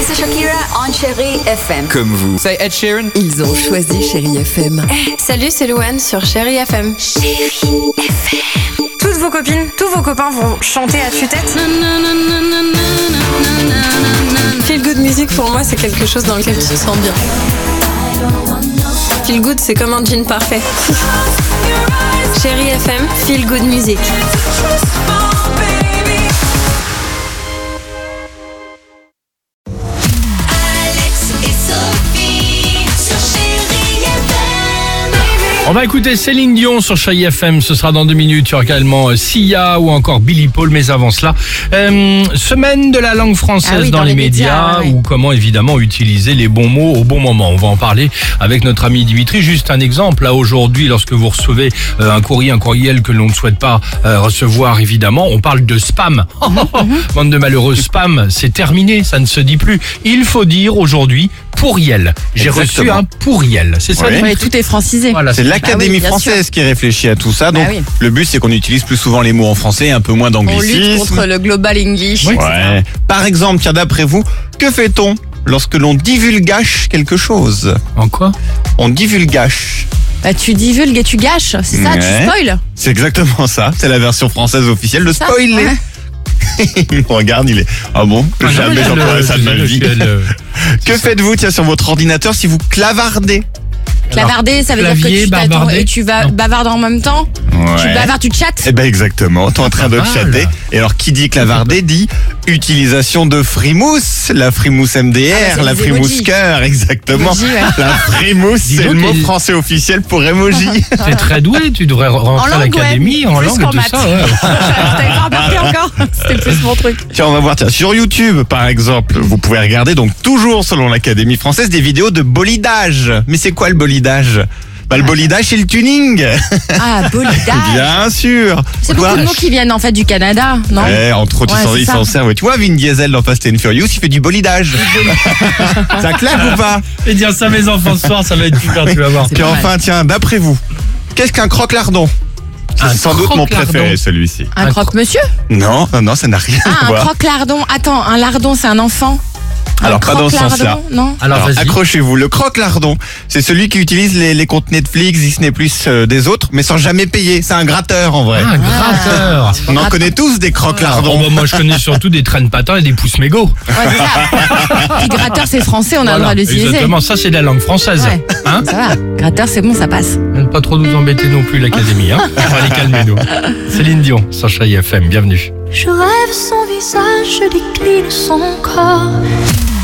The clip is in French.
c'est Shakira on Chérie FM. Comme vous. C'est Ed Sheeran. Ils ont choisi Chérie FM. Salut, c'est Louane sur Chérie FM. Toutes vos copines, tous vos copains vont chanter à tue-tête. Feel good music pour moi, c'est quelque chose dans lequel tu te sens bien. Feel good, c'est comme un jean parfait. Chérie FM, feel good music. On va écouter Céline Dion sur Chérie FM, ce sera dans 2 minutes. Il y aura également Sia ou encore Billy Paul, mais avant cela, semaine de la langue française dans les médias, ou comment évidemment utiliser les bons mots au bon moment. On va en parler avec notre ami Dimitri. Juste un exemple, là aujourd'hui, lorsque vous recevez un courriel que l'on ne souhaite pas recevoir, évidemment, on parle de spam. Bande de malheureux, spam, c'est terminé, ça ne se dit plus. Il faut dire aujourd'hui pourriel. J'ai reçu un pourriel, c'est ça? Oui, tout est francisé. Voilà, c'est l'Académie française qui réfléchit à tout ça. Donc, le but, c'est qu'on utilise plus souvent les mots en français et un peu moins d'anglicisme. On lutte contre le global English. Ouais. Par exemple, tiens, d'après vous, que fait-on lorsque l'on divulgage quelque chose? En quoi? On divulgage. Bah, tu divulgues et tu gâches, c'est ça? Tu spoil? C'est exactement ça. C'est la version française officielle de spoiler. Ouais. Il me regarde, il est... Ah bon? Jamais j'emploierais ça de ma vie. Que faites-vous, tiens, sur votre ordinateur si vous clavardez? Clavarder, ça veut dire que tu t'attends et tu vas bavarder en même temps. Tu bavardes, tu chattes. Eh ben exactement, t'es en train de chatter. Et alors qui dit clavarder dit utilisation de frimousse, la frimousse MDR, la frimousse cœur, exactement. Emoji, La frimousse, c'est le mot français officiel pour emoji. T'es très doué, tu devrais rentrer à l'académie en langue et tout ça. T'avais pas remarqué encore. C'était plus mon truc. Tiens, on va voir, sur YouTube par exemple, vous pouvez regarder, donc toujours selon l'Académie française, des vidéos de bolidage. Mais c'est quoi le bolidage? Bah, le bolidage, c'est le tuning. Ah, bolidage. Bien sûr. C'est beaucoup de mots qui viennent en fait du Canada, non? Entre autres, ils s'en servent. Tu vois, Vin Diesel dans Fast and Furious, il fait du bolidage. Ça claque ou pas? Et dire ça à mes enfants ce soir, ça va être super, tu vas voir. Puis enfin, tiens, d'après vous, qu'est-ce qu'un croque-lardon? C'est sans doute mon préféré, celui-ci. Un croque-monsieur? Non, ça n'a rien à voir. Un croque-lardon. Attends, un lardon, c'est un enfant? Alors, pas dans ce sens-là. Non. Alors accrochez-vous. Le croque-lardon, c'est celui qui utilise les comptes Netflix, Disney+, des autres, mais sans jamais payer. C'est un gratteur, en vrai. Un gratteur. On en connaît tous des croque-lardons. Moi, je connais surtout des traîne-patins et des pouces mégots. Ouais, c'est ça. Puis gratteur, c'est français, on a le droit de l'utiliser. Exactement, ça, c'est de la langue française. Ouais. Hein? Ça va. Gratteur, c'est bon, ça passe. Pas trop nous embêter non plus, l'Académie. Hein? On va les calmer, nous. Céline Dion, sur Chérie FM, bienvenue. Je rêve son visage, je décline son corps.